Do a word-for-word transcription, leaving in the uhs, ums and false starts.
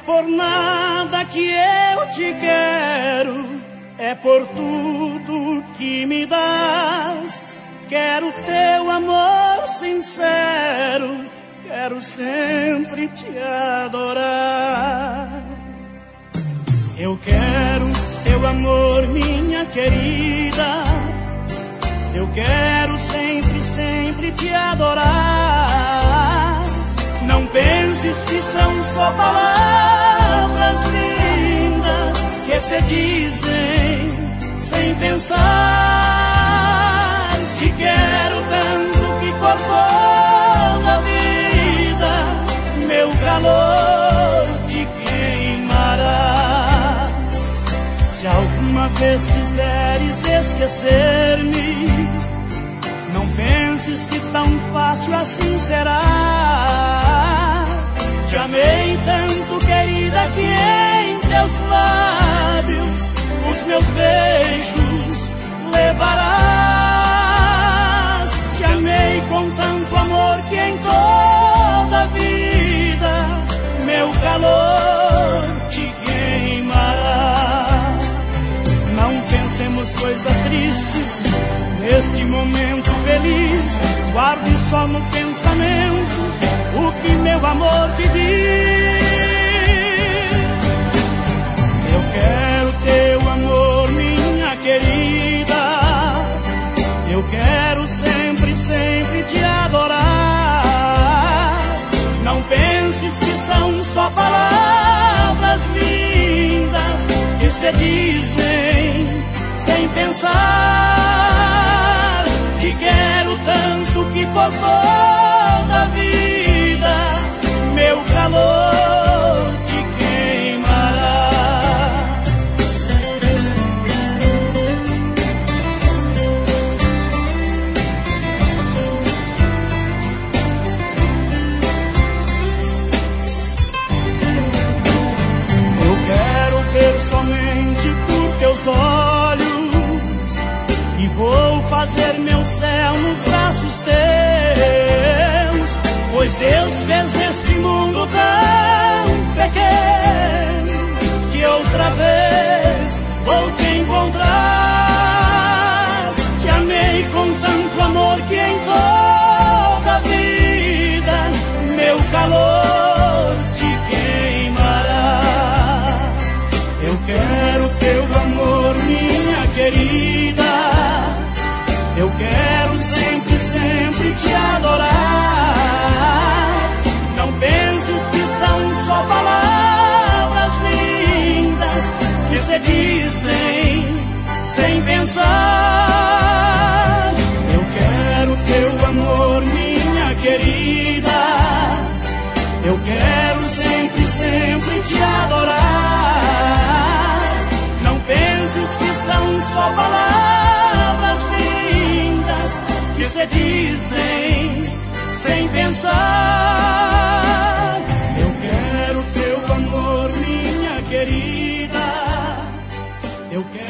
por nada que eu te quero, é por tudo que me dás. Quero teu amor sincero, quero sempre te adorar. Eu quero teu amor, minha querida. Eu quero sempre, sempre te adorar. Não penses que são só palavras lindas que se dizem sem pensar. Te quero tanto que por toda a vida meu calor te queimará. Se alguma vez quiseres esquecer-me, não penses que tão fácil assim será. Te amei tanto, querida, que em teus lábios os meus beijos levarás. Te amei com tanto amor que em toda a vida meu calor te queimará. Não pensemos coisas tristes neste momento feliz. Guarde só no pensamento o que meu amor te diz. Eu quero teu amor, minha querida. Eu quero sempre, sempre te adorar. Não penses que são só palavras lindas que se dizem sem pensar. Te quero tanto que por toda a vida meu calor te queimará. Eu quero ver somente por teus olhos e vou fazer meu céu nos braços teus, pois Deus fez este mundo tão pequeno que outra vez vou te encontrar. Te amei com tanto amor que em toda a vida meu calor te queimará. Eu quero teu amor, minha querida. Eu quero sempre, sempre te adorar. Não penses que são só palavras lindas que se dizem sem pensar. Eu quero teu amor, minha querida. Eu quero sempre, sempre te adorar. Não penses que são só palavras lindas que se dizem sem pensar. Eu quero teu amor, minha querida. Eu quero